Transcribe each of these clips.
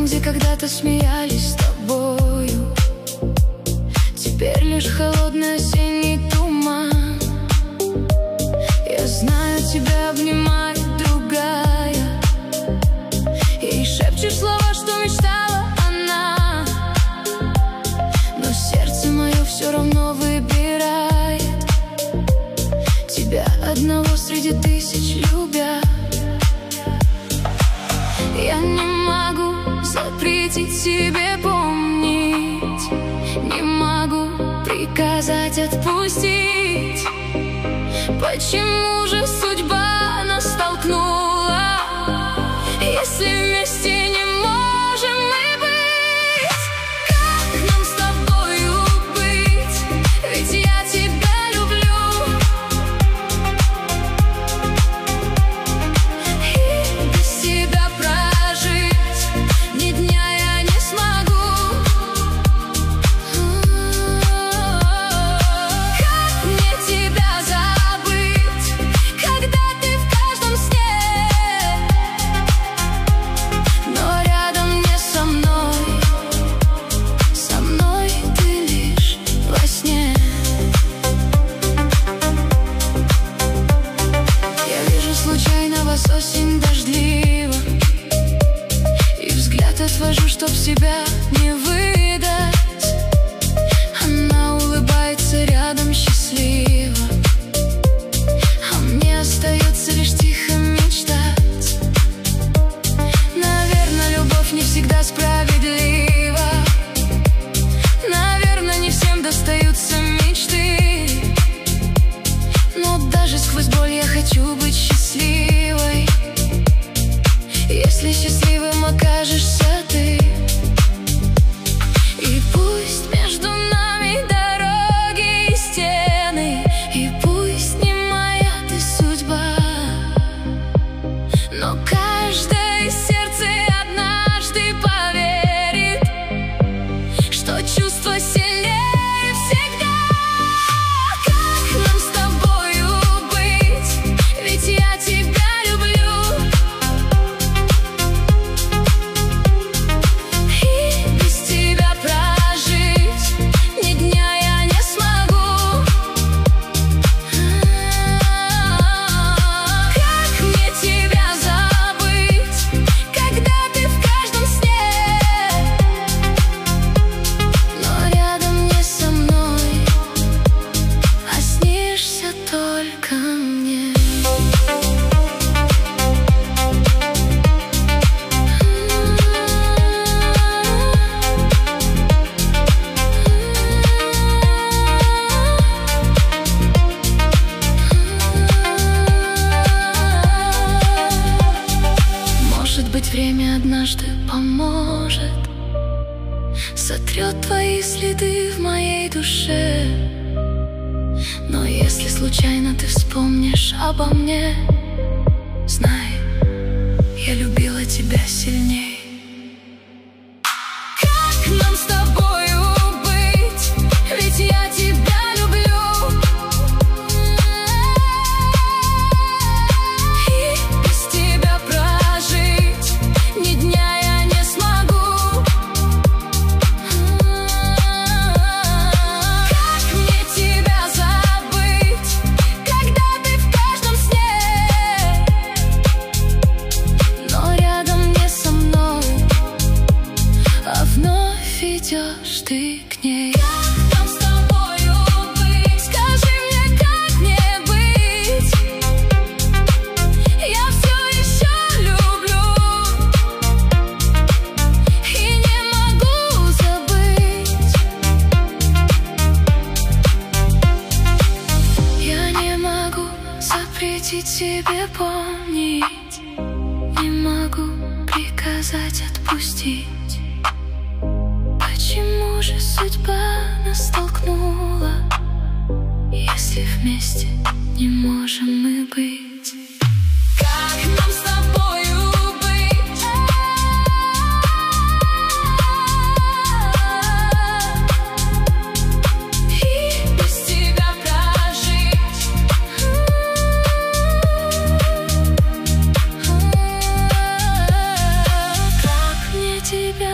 где когда-то смеялись с тобою, теперь лишь холодный осенний туман. Я знаю, тебя обнимает другая, ей шепчешь слова, что мечтала она, но сердце мое все равно выбирает тебя одного среди тысяч любя. Я не могу запретить себе помнить, не могу приказать отпустить. Почему же судьба нас столкнула, если вместе не можем мы быть? Как нам с тобою быть? Ведь я тебя люблю, и без тебя прожить ни дня я не смогу. Как мне тебя забыть, когда ты в каждом сне, но рядом не со мной ты лишь во сне. Я вижу случайно вас осень дождлива, и взгляд отвожу, чтоб себя не выдать. Она улыбается рядом счастливо, а мне остается лишь тихо мечтать. Наверное, любовь не всегда справедлива, наверное, не всем достаются мечты, но даже сквозь боль я хочу быть счастливой. Если счастливым окажешься ты, и пусть между нами дороги и стены, и пусть не моя ты судьба, но каждое сердце однажды поверит, что чувство сильнее всегда. Как нам с тобою быть? Ведь я тебя люблю, и без тебя прожить ни дня я не смогу. Как мне тебя забыть, когда ты в каждом сне, но рядом не со мной, а снишься только мне. Может быть, время однажды поможет, сотрет твои следы в моей душе. Но если случайно ты вспомнишь обо мне, знай, я любила тебя сильней. Как нам с тобою быть? Ведь я тебя люблю, и без тебя прожить ни дня я не смогу. Как мне тебя забыть, когда ты в каждом сне, но рядом не со мной, а вновь идешь ты к ней. Как нам с тобою быть? Скажи мне, как мне быть? Я все еще люблю и не могу забыть. Я не могу запретить себе помнить, не могу приказать отпустить. Почему же судьба нас столкнула, если вместе не можем мы быть? Как нам с тобою быть? И без тебя прожить. Как мне тебя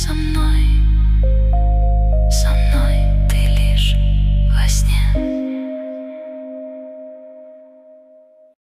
со мной.